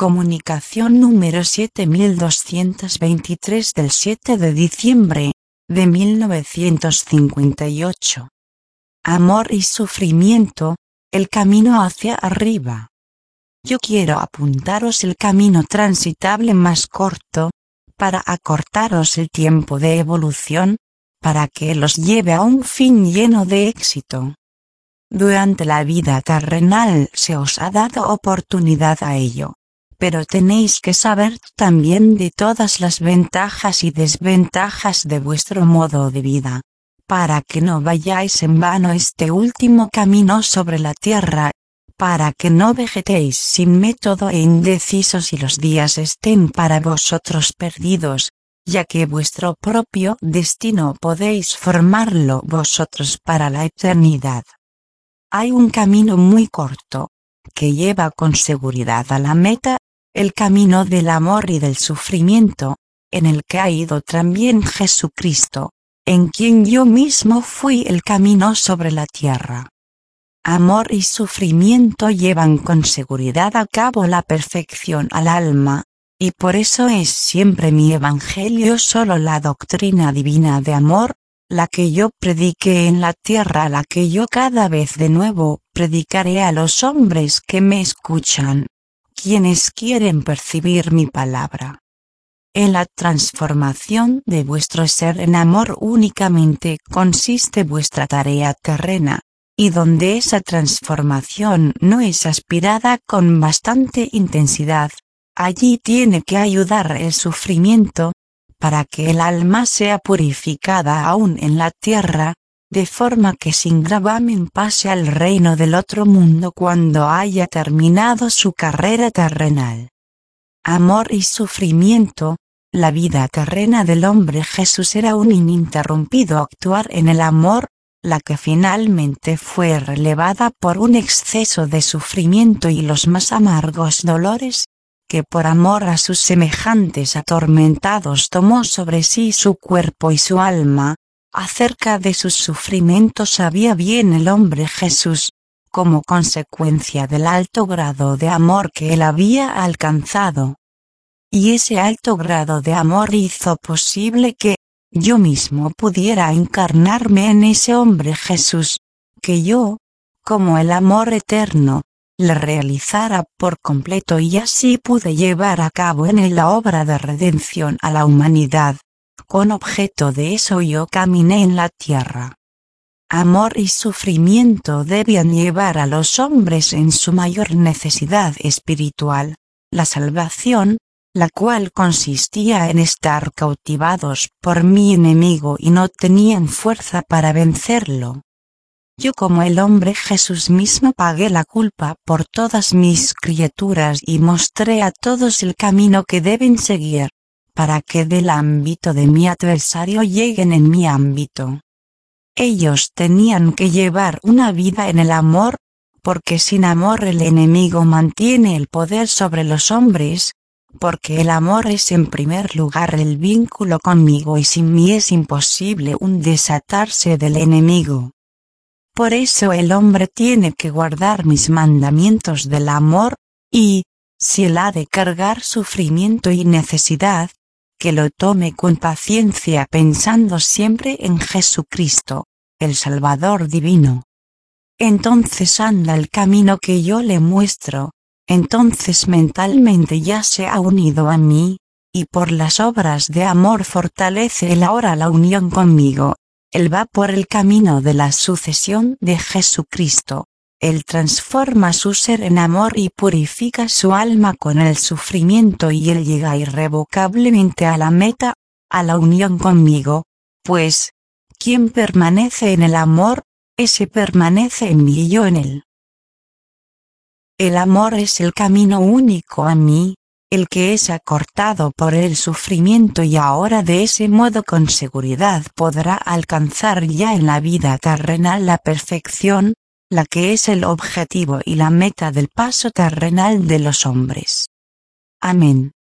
Comunicación número 7223 del 7 de diciembre de 1958. Amor y sufrimiento, el camino hacia arriba. Yo quiero apuntaros el camino transitable más corto, para acortaros el tiempo de evolución, para que los lleve a un fin lleno de éxito. Durante la vida terrenal se os ha dado oportunidad a ello, pero tenéis que saber también de todas las ventajas y desventajas de vuestro modo de vida, para que no vayáis en vano este último camino sobre la tierra, para que no vegetéis sin método e indecisos y los días estén para vosotros perdidos, ya que vuestro propio destino podéis formarlo vosotros para la eternidad. Hay un camino muy corto, que lleva con seguridad a la meta, el camino del amor y del sufrimiento, en el que ha ido también Jesucristo, en quien yo mismo fui el camino sobre la tierra. Amor y sufrimiento llevan con seguridad a cabo la perfección al alma, y por eso es siempre mi evangelio solo la doctrina divina de amor, la que yo prediqué en la tierra, la que yo cada vez de nuevo predicaré a los hombres que me escuchan, quienes quieren percibir mi palabra. En la transformación de vuestro ser en amor únicamente consiste vuestra tarea terrena, y donde esa transformación no es aspirada con bastante intensidad, allí tiene que ayudar el sufrimiento, para que el alma sea purificada aún en la tierra, de forma que sin gravamen pase al reino del otro mundo cuando haya terminado su carrera terrenal. Amor y sufrimiento, la vida terrena del hombre Jesús era un ininterrumpido actuar en el amor, la que finalmente fue relevada por un exceso de sufrimiento y los más amargos dolores, que por amor a sus semejantes atormentados tomó sobre sí su cuerpo y su alma. Acerca de sus sufrimientos sabía bien el hombre Jesús, como consecuencia del alto grado de amor que él había alcanzado. Y ese alto grado de amor hizo posible que yo mismo pudiera encarnarme en ese hombre Jesús, que yo, como el amor eterno, le realizara por completo y así pude llevar a cabo en él la obra de redención a la humanidad. Con objeto de eso yo caminé en la tierra. Amor y sufrimiento debían llevar a los hombres en su mayor necesidad espiritual, la salvación, la cual consistía en estar cautivados por mi enemigo y no tenían fuerza para vencerlo. Yo como el hombre Jesús mismo pagué la culpa por todas mis criaturas y mostré a todos el camino que deben seguir, para que del ámbito de mi adversario lleguen en mi ámbito. Ellos tenían que llevar una vida en el amor, porque sin amor el enemigo mantiene el poder sobre los hombres, porque el amor es en primer lugar el vínculo conmigo y sin mí es imposible un desatarse del enemigo. Por eso el hombre tiene que guardar mis mandamientos del amor, y, si él ha de cargar sufrimiento y necesidad, que lo tome con paciencia pensando siempre en Jesucristo, el Salvador divino. Entonces anda el camino que yo le muestro, entonces mentalmente ya se ha unido a mí, y por las obras de amor fortalece él ahora la unión conmigo. Él va por el camino de la sucesión de Jesucristo, él transforma su ser en amor y purifica su alma con el sufrimiento y él llega irrevocablemente a la meta, a la unión conmigo, pues, quien permanece en el amor, ese permanece en mí y yo en él. El amor es el camino único a mí, el que es acortado por el sufrimiento y ahora de ese modo con seguridad podrá alcanzar ya en la vida terrenal la perfección, la que es el objetivo y la meta del paso terrenal de los hombres. Amén.